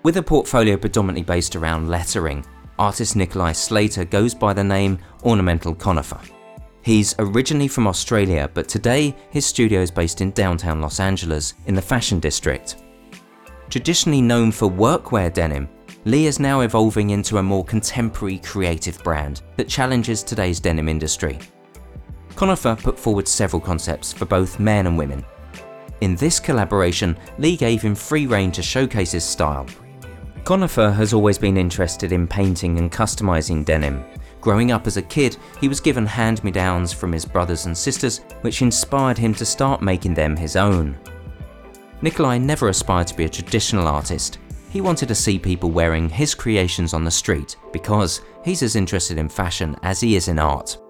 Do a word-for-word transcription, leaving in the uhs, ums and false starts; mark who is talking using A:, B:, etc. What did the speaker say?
A: With a portfolio predominantly based around lettering, artist Nikolai Slater goes by the name Ornamental Conifer. He's originally from Australia, but today his studio is based in downtown Los Angeles in the Fashion District. Traditionally known for workwear denim, Lee is now evolving into a more contemporary creative brand that challenges today's denim industry. Conifer put forward several concepts for both men and women. In this collaboration, Lee gave him free rein to showcase his style. Conifer has always been interested in painting and customizing denim. Growing up as a kid, he was given hand-me-downs from his brothers and sisters, which inspired him to start making them his own. Nikolai never aspired to be a traditional artist. He wanted to see people wearing his creations on the street because he's as interested in fashion as he is in art.